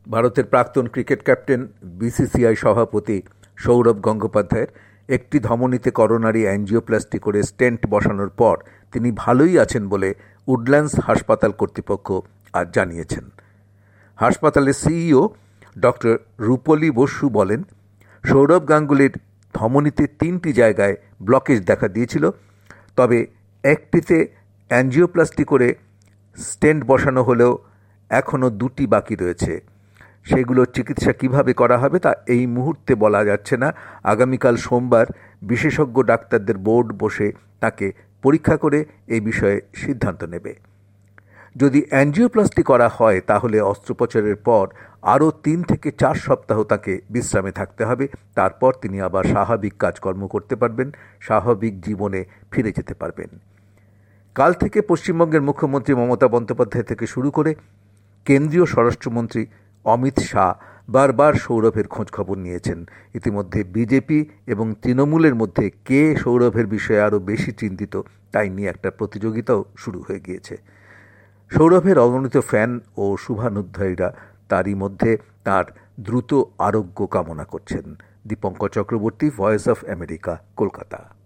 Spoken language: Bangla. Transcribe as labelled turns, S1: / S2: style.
S1: ভারতের প্রাক্তন ক্রিকেট ক্যাপ্টেন বিসিসিআই সভাপতি সৌরভ গঙ্গোপাধ্যায়ের একটি ধমনীতে করোনারি অ্যাঞ্জিওপ্লাস্টি করে স্টেন্ট বসানোর পর তিনি ভালোই আছেন বলে উডল্যান্ডস হাসপাতাল কর্তৃপক্ষ আজ জানিয়েছেন। হাসপাতালের সিইও ডক্টর রূপলী বসু বলেন, সৌরভ গাঙ্গুলির ধমনীতে 3টি জায়গায় ব্লকেজ দেখা দিয়েছিল, তবে একটিতে অ্যাঞ্জিওপ্লাস্টি করে স্টেন্ট বসানো হলেও এখনও 2টি বাকি রয়েছে। সেগুলোর চিকিৎসা কিভাবে করা হবে তা এই মুহূর্তে বলা যাচ্ছে না। আগামীকাল সোমবার বিশেষজ্ঞ ডাক্তারদের বোর্ড বসে তাকে পরীক্ষা করে এই বিষয়ে সিদ্ধান্ত নেবে। যদি অ্যাঞ্জিওপ্লাস্টি করা হয় তাহলে অস্ত্রোপচারের পর আরও 3 থেকে 4 সপ্তাহ তাকে বিশ্রামে থাকতে হবে। তারপর তিনি আবার স্বাভাবিক কাজকর্ম করতে পারবেন, স্বাভাবিক জীবনে ফিরে যেতে পারবেন। কাল থেকে পশ্চিমবঙ্গের মুখ্যমন্ত্রী মমতা বন্দ্যোপাধ্যায় থেকে শুরু করে কেন্দ্রীয় স্বরাষ্ট্রমন্ত্রী অমিত শাহ বারবার সৌরভের খোঁজখবর নিয়েছেন। ইতিমধ্যে বিজেপি এবং তৃণমূলের মধ্যে কে সৌরভের বিষয়ে আরও বেশি চিন্তিত তাই নিয়ে একটা প্রতিযোগিতাও শুরু হয়ে গিয়েছে। সৌরভের অগণিত ফ্যান ও শুভানুধ্যায়ীরা তারই মধ্যে তার দ্রুত আরোগ্য কামনা করছেন। Dipankar Chakraborty, voice of America, Kolkata.